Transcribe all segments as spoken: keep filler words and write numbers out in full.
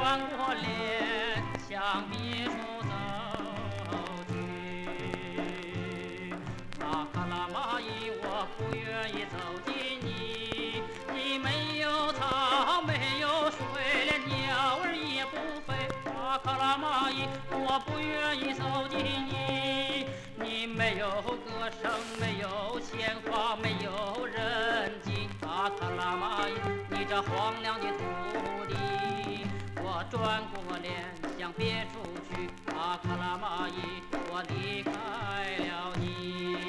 转过脸向别处走去。啊卡拉蚂蚁，我不愿意走进你，你没有草，没有水，连鸟儿也不飞。啊卡拉蚂蚁，我不愿意走进你，你没有歌声，没有鲜花，没有人迹。啊卡拉蚂蚁，你这荒凉的土地，我转过脸向别处去。啊卡拉蚂蚁，我离开了你。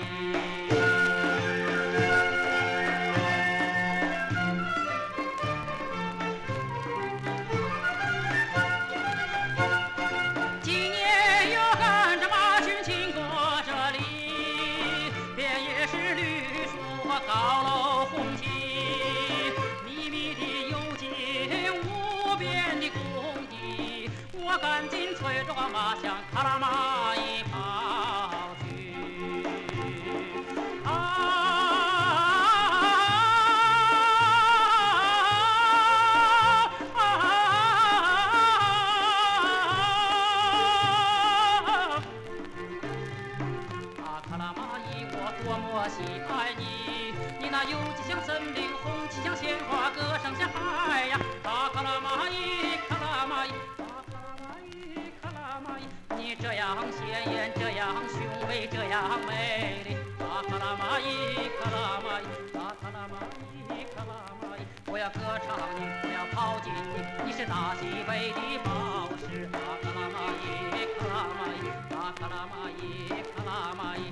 今年又跟着马群经过这里，遍野是绿树和高楼红旗，密密的幽静，无边的工地，我赶紧催着马向卡拉蚂蚁跑去。多么喜爱你，你那幽静像森林，红旗像鲜花，歌声像海洋。啊卡拉蚂蚁，卡拉蚂蚁，啊卡拉蚂蚁，卡拉蚂蚁，你这样鲜艳，这样雄伟，这样美丽。啊卡拉蚂蚁，卡拉蚂蚁，啊卡拉蚂蚁，卡拉蚂蚁，我要歌唱你，我要跑进你，你是大西北的宝石。啊卡拉蚂蚁，卡拉蚂蚁，啊卡拉蚂蚁，卡拉蚂蚁。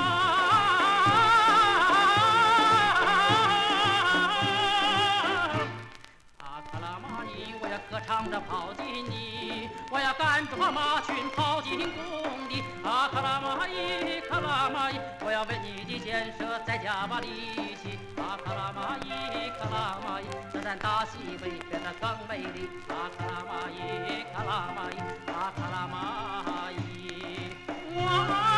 歌唱着跑进你，我要赶着马群跑进工地。啊卡拉蚂蚁，卡拉蚂蚁，我要为你的建设再加把力气。啊卡拉蚂蚁，卡拉蚂蚁，这咱大西北变得更美丽。啊卡拉蚂蚁，卡拉蚂蚁，啊卡拉蚂蚁，我。